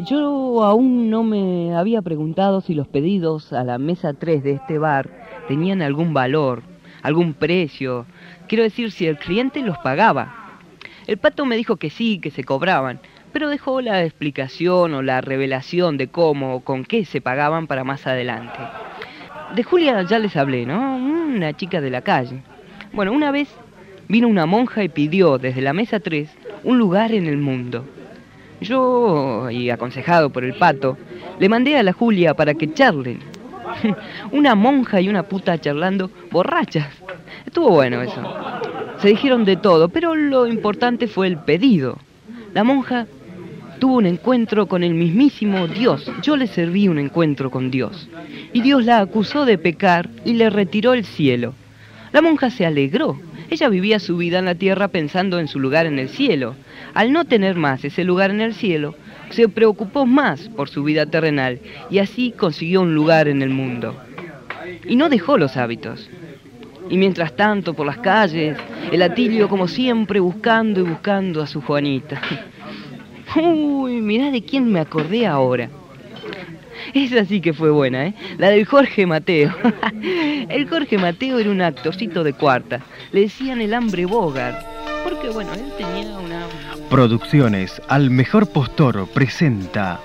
Yo aún no me había preguntado si los pedidos a la mesa 3 de este bar tenían algún valor, algún precio. Quiero decir, si el cliente los pagaba. El Pato me dijo que sí, que se cobraban, pero dejó la explicación o la revelación de cómo o con qué se pagaban para más adelante. De Julia ya les hablé, ¿no? Una chica de la calle. Bueno, una vez vino una monja y pidió desde la mesa 3 un lugar en el mundo. Yo, y aconsejado por el Pato, le mandé a la Julia para que charlen. Una monja y una puta charlando borrachas. Estuvo bueno eso. Se dijeron de todo, pero lo importante fue el pedido. La monja tuvo un encuentro con el mismísimo Dios. Yo le serví un encuentro con Dios. Y Dios la acusó de pecar y le retiró el cielo. La monja se alegró. Ella vivía su vida en la tierra pensando en su lugar en el cielo. Al no tener más ese lugar en el cielo, se preocupó más por su vida terrenal y así consiguió un lugar en el mundo. Y no dejó los hábitos. Y mientras tanto, por las calles, el Atilio como siempre buscando y buscando a su Juanita. Uy, mirá de quién me acordé ahora. Esa sí que fue buena, ¿eh? La del Jorge Mateo. El Jorge Mateo era un actorcito de cuarta. Le decían el Hambre Bogart. Porque, bueno, él tenía una... Producciones Al Mejor Postor presenta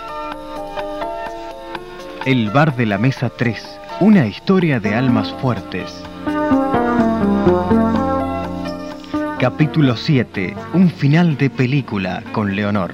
El Bar de la Mesa 3, una historia de almas fuertes. Capítulo 7, un final de película con Leonor.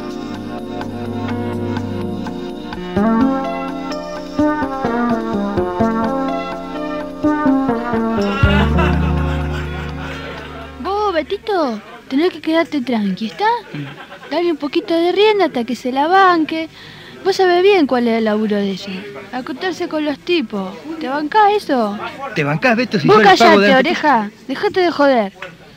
Vos, Betito, tenés que quedarte tranqui, ¿está? Dale un poquito de rienda hasta que se la banque. Vos sabés bien cuál es el laburo de ella. Acostarse con los tipos. ¿Te bancás eso? ¿Te bancás, Beto, si vos yo le pago callate, de... oreja. Dejate de joder.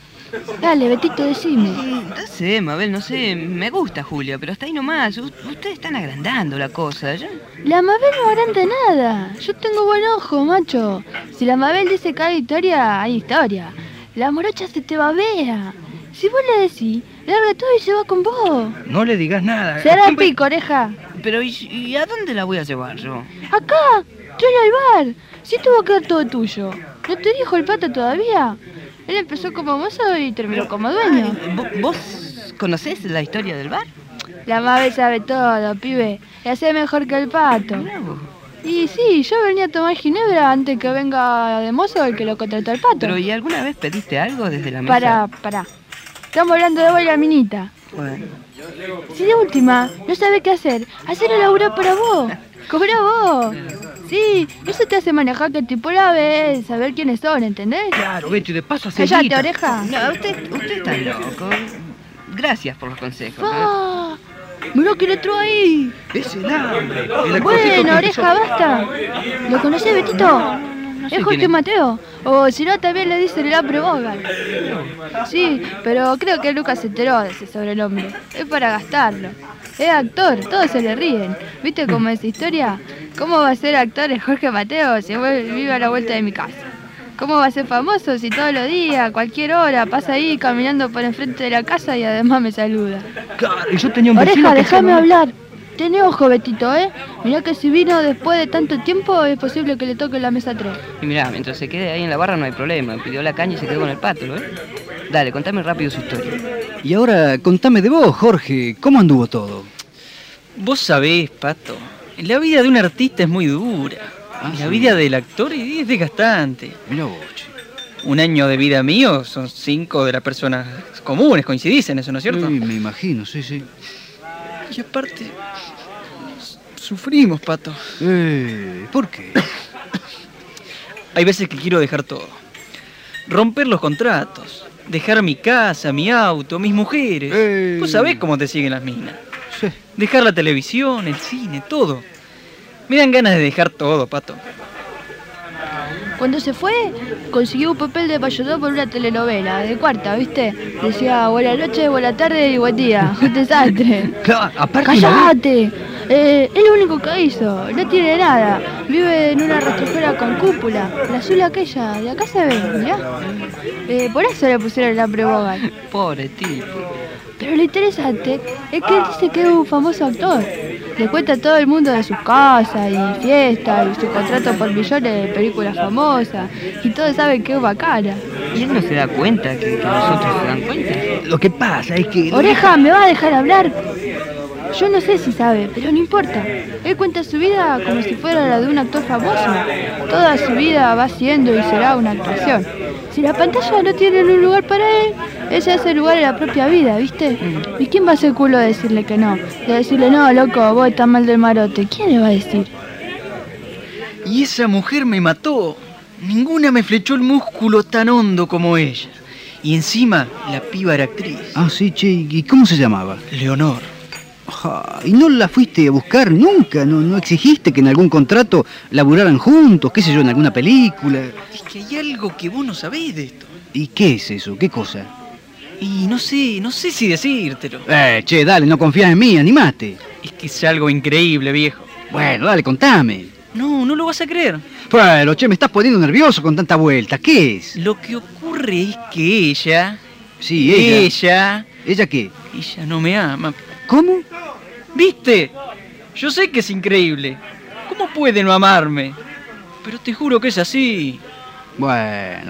Dale, Betito, decime. No sé, Mabel, no sé. Me gusta Julia, pero hasta ahí nomás. Ustedes están agrandando la cosa. La Mabel no agranda nada. Yo tengo buen ojo, macho. Si la Mabel dice que hay historia. La morocha se te babea. Si vos le decís, larga todo y se va con vos. No le digas nada. Se hará pico, oreja. Pero, ¿y a dónde la voy a llevar yo? Acá, tráela al bar. Si esto va a quedar todo tuyo. ¿No te dijo el Pato todavía? Él empezó como mozo y terminó como dueño. ¿Vos conocés la historia del bar? La Mabel sabe todo, pibe. Y hace mejor que el Pato. Y sí, yo venía a tomar ginebra antes que venga de mozo el que lo contrató el Pato. Pero, ¿y alguna vez pediste algo desde la mesa? Pará. Estamos hablando de vos y la minita. Bueno. Si de última no sabés qué hacer, hacerlo laburar para vos. Cobrá vos. Sí, eso te hace manejar que el tipo la ve, saber quiénes son, ¿entendés? Claro, Beto, y de paso hace Cállate, guita. oreja. No, usted está loco. Gracias por los consejos. ¡Ah! Mirá que le entró ahí. Es el hambre. El actorcito Bueno, que oreja, basta. ¿Lo conocés, Betito? No sé Es quién Jorge es. Mateo. O si no, también le dicen el Hambre Bogart. Sí, pero creo que Lucas se enteró de ese sobrenombre. Es para gastarlo. Es actor, todos se le ríen. ¿Viste cómo es esa historia? ¿Cómo va a ser actor el Jorge Mateo si vive a la vuelta de mi casa? ¿Cómo va a ser famoso si todos los días, a cualquier hora, pasa ahí caminando por enfrente de la casa y además me saluda? Claro, y yo tenía un vecino Oreja, que déjame se... hablar. Tené ojo, Betito, ¿eh? Mirá que si vino después de tanto tiempo, es posible que le toque la mesa 3. Y mirá, mientras se quede ahí en la barra no hay problema. Pidió la caña y se quedó con el Pato, ¿lo ves? Dale, contame rápido su historia. Y ahora, contame de vos, Jorge. ¿Cómo anduvo todo? Vos sabés, Pato, la vida de un artista es muy dura. Y la sí. vida del actor es desgastante. Mirá vos, che. Un año de vida mío son 5 de las personas comunes, coincidís en eso, ¿no es cierto? Me imagino, sí. Y aparte, sufrimos, Pato. ¿Por qué? Hay veces que quiero dejar todo. Romper los contratos. Dejar mi casa, mi auto, mis mujeres. Vos sabés cómo te siguen las minas. Sí. Dejar la televisión, el cine, todo. Me dan ganas de dejar todo, Pato. Cuando se fue, consiguió un papel de payador por una telenovela, de cuarta, ¿viste? Decía, buenas noches, buenas tardes y buen día. Un desastre. Claro, aparte... ¡Cállate! Es lo único que hizo, no tiene nada. Vive en una rastrojera con cúpula, la azul aquella, de acá se ve, mirá. Por eso le pusieron el Hambre Bogart. Pobre tipo. Pero lo interesante es que él dice que es un famoso actor. Le cuenta a todo el mundo de sus casas y fiestas y su contrato por millones de películas famosas. Y todos saben que es bacana. Y él no se da cuenta que nosotros se dan cuenta. Lo que pasa es que... Oreja, ¿me va a dejar hablar? Yo no sé si sabe, pero no importa. Él cuenta su vida como si fuera la de un actor famoso. Toda su vida va siendo y será una actuación. Si la pantalla no tiene un lugar para él, él se hace lugar en la propia vida, ¿viste? ¿Y quién va a ser culo de decirle que no? De decirle, no, loco, vos estás mal del marote. ¿Quién le va a decir? Y esa mujer me mató. Ninguna me flechó el músculo tan hondo como ella. Y encima, la piba era actriz. Ah, sí, che, ¿y cómo se llamaba? Leonor. ¿Y no la fuiste a buscar nunca? ¿No exigiste que en algún contrato laburaran juntos, qué sé yo, en alguna película? Es que hay algo que vos no sabés de esto. ¿Y qué es eso? ¿Qué cosa? Y no sé si decírtelo. Che, dale, no confías en mí, animate. Es que es algo increíble, viejo. Bueno, dale, contame. No lo vas a creer. Bueno, che, me estás poniendo nervioso con tanta vuelta. ¿Qué es? Lo que ocurre es que ella... Sí, ella. ¿Ella? ¿Ella qué? Ella no me ama. ¿Cómo? ¿Viste? Yo sé que es increíble. ¿Cómo puede no amarme? Pero te juro que es así. Bueno.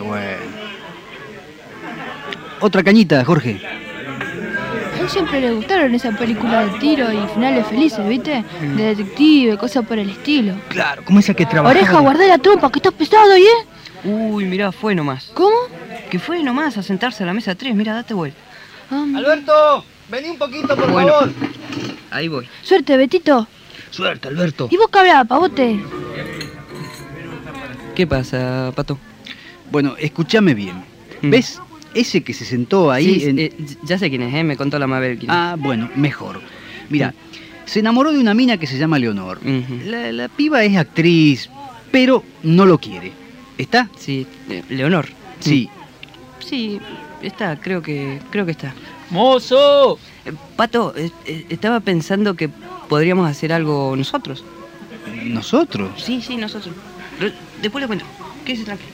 Otra cañita, Jorge. A él siempre le gustaron esas películas de tiro y finales felices, ¿viste? De detective, cosas por el estilo. Claro, como esa que trabaja... Oreja, guardá la trompa, que estás pesado, ¿eh? Uy, mirá, fue nomás. ¿Cómo? Que fue nomás a sentarse a la mesa 3, mira, date vuelta. Alberto, vení un poquito, por Bueno. favor. Ahí voy. Suerte, Betito. Suerte, Alberto. ¿Y vos qué hablabas, pavote? ¿Qué pasa, Pato? Bueno, escúchame bien. ¿Ves? Ese que se sentó ahí Sí, ya sé quién es, me contó la Mabel quién es. Ah, bueno, mejor. Mira, se enamoró de una mina que se llama Leonor. Ujú. La piba es actriz, pero no lo quiere. ¿Está? Sí, Leonor. Sí. Sí, está, creo que está. ¡Mozo! Pato, estaba pensando que podríamos hacer algo nosotros. ¿Nosotros? Sí, nosotros. Pero después le cuento. Quédese tranquilo.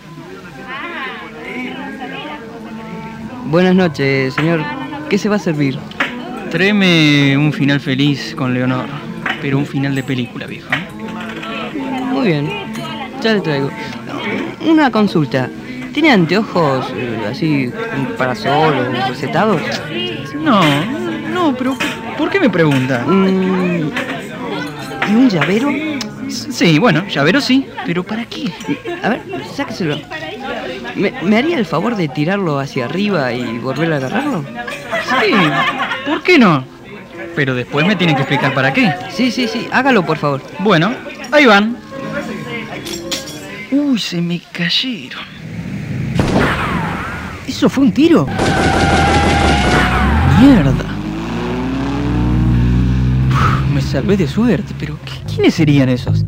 Buenas noches, señor. ¿Qué se va a servir? Tráeme un final feliz con Leonor, pero un final de película, viejo. Muy bien, ya le traigo. Una consulta. ¿Tiene anteojos así para sol o recetados? No, pero ¿por qué me pregunta? ¿Y un llavero? Sí, bueno, llavero sí, pero ¿para qué? A ver, sáqueselo. ¿Me haría el favor de tirarlo hacia arriba y volver a agarrarlo? Sí, ¿por qué no? Pero después me tienen que explicar para qué. Sí, hágalo por favor. Bueno, ahí van. Uy, se me cayeron. ¿Eso fue un tiro? Mierda. Me salvé de suerte, pero ¿quiénes serían esos?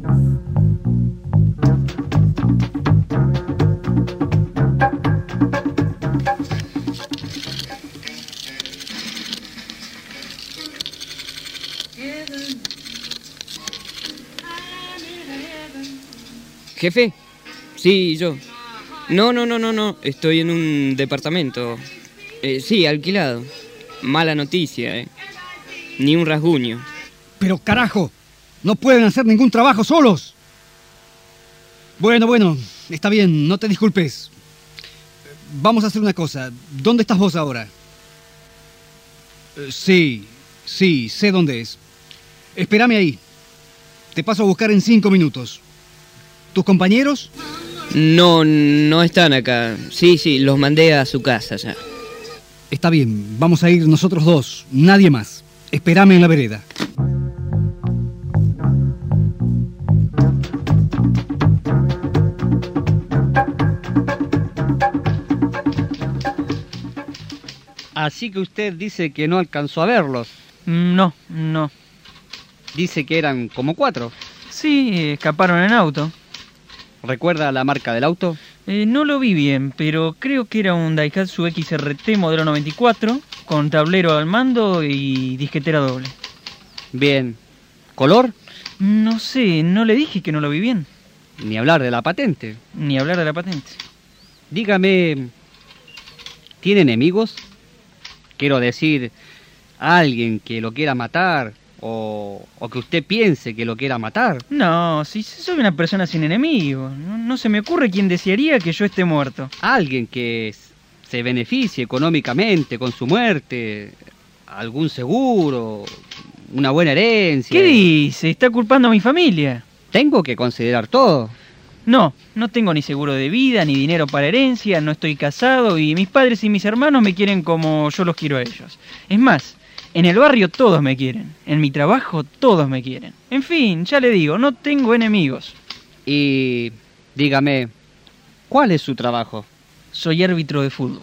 Jefe, sí, yo. No, estoy en un departamento. Sí, alquilado. Mala noticia, Ni un rasguño. Pero carajo, no pueden hacer ningún trabajo solos. Bueno, está bien, no te disculpes. Vamos a hacer una cosa. ¿Dónde estás vos ahora? Sí, sé dónde es. Espérame ahí. Te paso a buscar en 5 minutos. ¿Tus compañeros? No están acá. Sí, los mandé a su casa ya. Está bien, vamos a ir nosotros dos, nadie más. Espérame en la vereda. Así que usted dice que no alcanzó a verlos. No. Dice que eran como 4. Sí, escaparon en auto. ¿Recuerda la marca del auto? No lo vi bien, pero creo que era un Daihatsu XRT modelo 94, con tablero al mando y disquetera doble. Bien. ¿Color? No sé, no le dije que no lo vi bien. Ni hablar de la patente. Ni hablar de la patente. Dígame, ¿tiene enemigos? Quiero decir, ¿A alguien que lo quiera matar? ¿O que usted piense que lo quiera matar? No, si soy una persona sin enemigos. No se me ocurre quién desearía que yo esté muerto. Alguien que se beneficie económicamente con su muerte, algún seguro, una buena herencia. ¿Qué dice? Está culpando a mi familia. Tengo que considerar todo. No tengo ni seguro de vida, ni dinero para herencia, no estoy casado y mis padres y mis hermanos me quieren como yo los quiero a ellos. Es más, en el barrio todos me quieren, en mi trabajo todos me quieren. En fin, ya le digo, no tengo enemigos. Y dígame, ¿cuál es su trabajo? Soy árbitro de fútbol.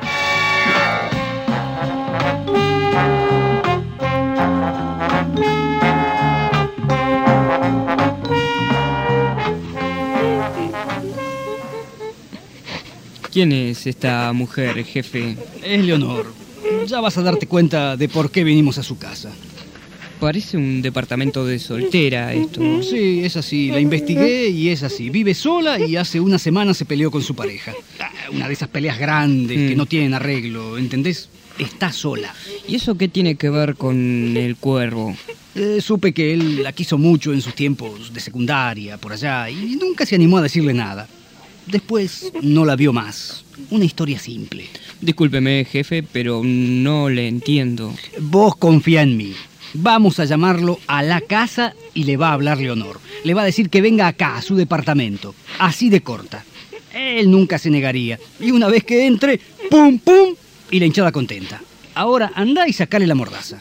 ¿Quién es esta mujer, jefe? Es Leonor. Ya vas a darte cuenta de por qué vinimos a su casa. Parece un departamento de soltera esto. Sí, es así. La investigué y es así. Vive sola y hace una semana se peleó con su pareja. Una de esas peleas grandes que no tienen arreglo, ¿entendés? Está sola. ¿Y eso qué tiene que ver con el cuervo? Supe que él la quiso mucho en sus tiempos de secundaria, por allá, y nunca se animó a decirle nada. Después no la vio más. Una historia simple. Discúlpeme, jefe, pero no le entiendo. Vos confía en mí. Vamos a llamarlo a la casa y le va a hablar Leonor. Le va a decir que venga acá, a su departamento. Así de corta. Él nunca se negaría. Y una vez que entre, ¡pum, pum! Y la hinchada contenta. Ahora andá y sacale la mordaza.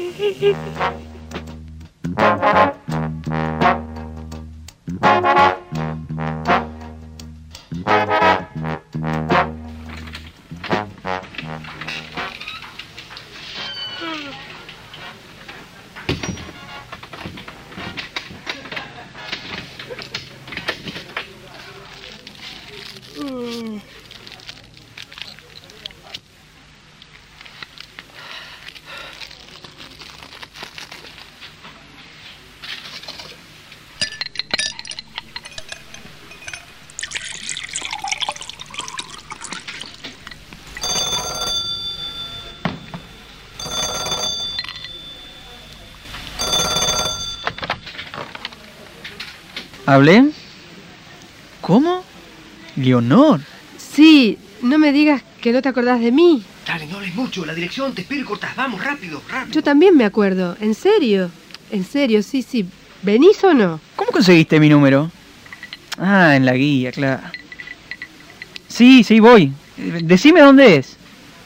¿Hablé? ¿Cómo? ¿Leonor? Sí, no me digas que no te acordás de mí. Dale, no hables mucho. La dirección, te espero y cortás. Vamos, rápido, rápido. Yo también me acuerdo. ¿En serio? En serio, sí. ¿Venís o no? ¿Cómo conseguiste mi número? Ah, en la guía, claro. Sí, voy. Decime dónde es.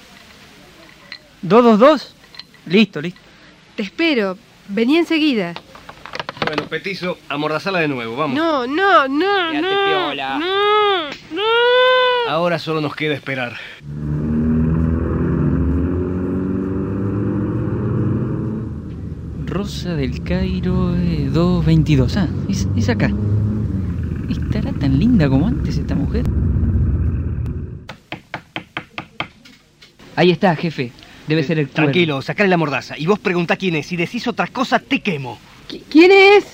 222. Listo. Te espero. Vení enseguida. Bueno, Petizo, amordazala de nuevo, vamos. No. Quédate piola. No. Ahora solo nos queda esperar. Rosa del Cairo 222. Ah, es acá. ¿Estará tan linda como antes esta mujer? Ahí está, jefe. Debe ser el cuervo. Tranquilo, sacale la mordaza. Y vos preguntá quién es. Si decís otra cosa, te quemo. ¿Quién es?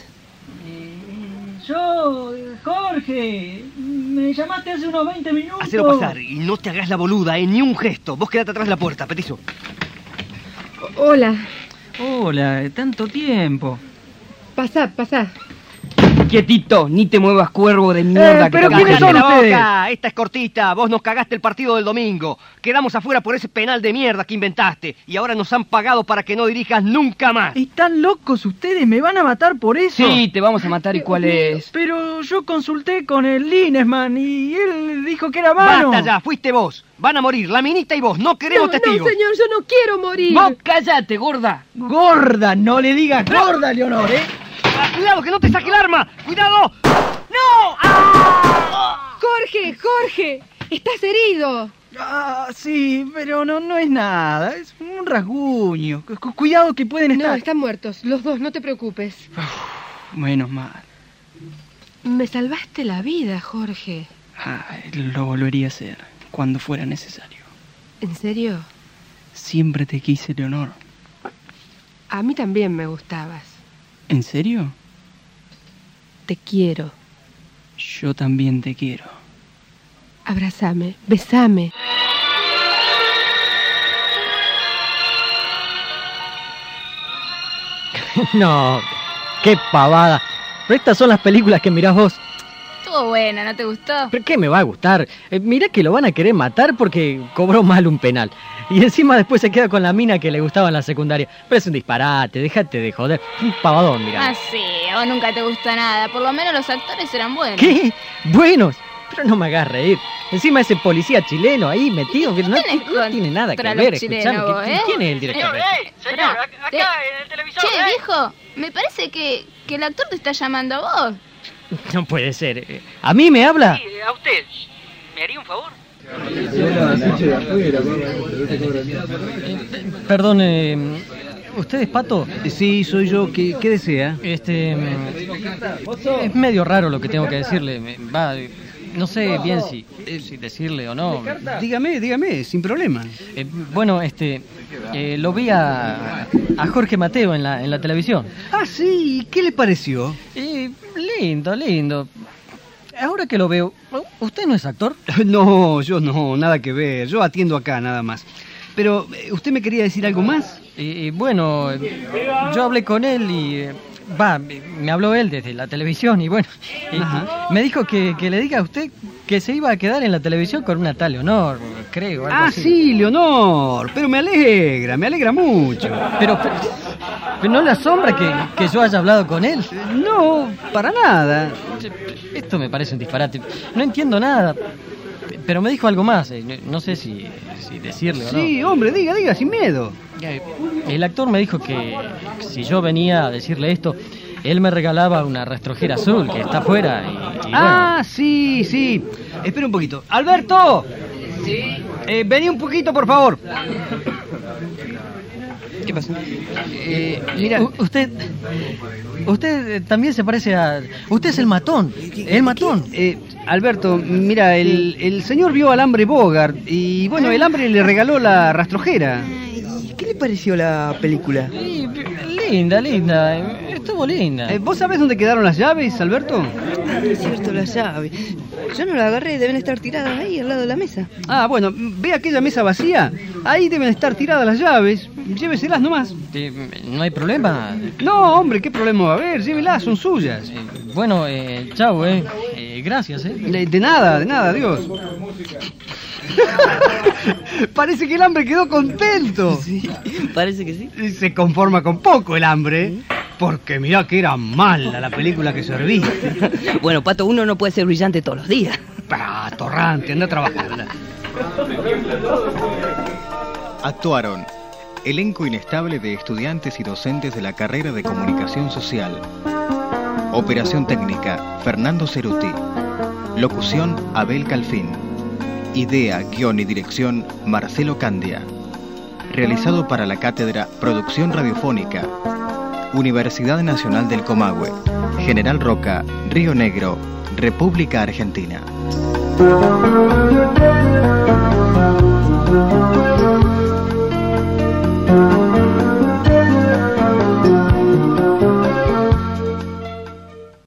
Yo, Jorge. Me llamaste hace unos 20 minutos. Hacelo pasar y no te hagas la boluda, ni un gesto. Vos quedate atrás de la puerta, Petizo. Hola. Hola, tanto tiempo. Pasá. Quietito, ni te muevas, cuervo de mierda. pero te ¿quiénes cagaste. son ¡Cállate la ustedes? boca! Esta es cortita. Vos nos cagaste el partido del domingo. Quedamos afuera por ese penal de mierda que inventaste. Y ahora nos han pagado para que no dirijas nunca más. ¿Están locos ustedes? ¿Me van a matar por eso? Sí, te vamos a matar. ¿Y cuál es? Pero yo consulté con el Linesman y él dijo que era mano. Basta ya, fuiste vos. Van a morir la minita y vos. No queremos testigos. No, señor, yo no quiero morir. Vos cállate, gorda. Gorda, no le digas gorda, Leonor, ¿eh? Ah, cuidado, que no te saque el arma. ¡Cuidado! Jorge, estás herido. Ah, sí, pero no es nada. Es un rasguño. Cuidado que pueden No, estar... están muertos, los dos, no te preocupes. Menos mal. Me salvaste la vida, Jorge. Lo volvería a hacer cuando fuera necesario. ¿En serio? Siempre te quise, Leonor. A mí también me gustabas. ¿En serio? Te quiero. Yo también te quiero. Abrázame, besame. No, qué pavada. Pero estas son las películas que mirás vos. Estuvo buena, ¿no te gustó? ¿Pero qué me va a gustar? Mirá que lo van a querer matar porque cobró mal un penal. Y encima después se queda con la mina que le gustaba en la secundaria. Pero es un disparate, déjate de joder. Un pavadón, mirá. Ah, sí, a vos nunca te gusta nada. Por lo menos los actores eran buenos. ¿Qué? ¿Buenos? Pero no me hagas reír. Encima ese policía chileno ahí metido que no tiene nada que ver. Escuchame, ¿quién es el director? Señor, acá en el televisor. Che, viejo, me parece que el actor te está llamando a vos. No puede ser. ¿A mí me habla? Sí, a usted. ¿Me haría un favor? Perdón, ¿usted es Pato? Sí, soy yo. ¿Qué desea? Es medio raro lo que tengo que decirle. No sé bien si decirle o no. Dígame, sin problema. Bueno, lo vi a Jorge Mateo en la televisión. Ah, sí, ¿qué le pareció? Lindo. Ahora que lo veo, ¿usted no es actor? No, yo no, nada que ver. Yo atiendo acá, nada más. Pero, ¿usted me quería decir algo más? Bueno, yo hablé con él y... me habló él desde la televisión y bueno, me dijo que le diga a usted que se iba a quedar en la televisión con una tal Leonor, creo. Algo así. Sí, Leonor, pero me alegra mucho. Pero ¿no le asombra que yo haya hablado con él? No, para nada. Esto me parece un disparate, no entiendo nada. Pero me dijo algo más, no sé si decirle o no. Sí, hombre, diga, sin miedo. El actor me dijo que si yo venía a decirle esto, él me regalaba una rastrojera azul que está afuera y bueno. Sí. Espera un poquito. ¡Alberto! Sí. Vení un poquito, por favor. ¿Qué pasa? Mira, usted también se parece a... Usted es el matón. El matón. Alberto, mira, el señor vio al hambre Bogart y bueno, el hambre le regaló la rastrojera. ¿Y qué le pareció la película? Linda, estuvo linda. ¿Vos sabés dónde quedaron las llaves, Alberto? Es cierto, las llaves. Yo no las agarré, deben estar tiradas ahí al lado de la mesa. Ah, bueno, ve aquella mesa vacía. Ahí deben estar tiradas las llaves. Lléveselas nomás. ¿No hay problema? No, hombre, ¿qué problema va a haber? Llévelas, son suyas. Bueno, chau, gracias, De nada, adiós. Parece que el hambre quedó contento. Sí, parece que sí. Se conforma con poco el hambre, porque mirá que era mala la película que serviste. Bueno, Pato, uno no puede ser brillante todos los días. Torrante, anda a trabajar. Actuaron elenco inestable de estudiantes y docentes de la carrera de Comunicación Social. Operación técnica, Fernando Ceruti. Locución, Abel Calfín. Idea, guión y dirección, Marcelo Candia. Realizado para la cátedra Producción Radiofónica, Universidad Nacional del Comahue, General Roca, Río Negro, República Argentina.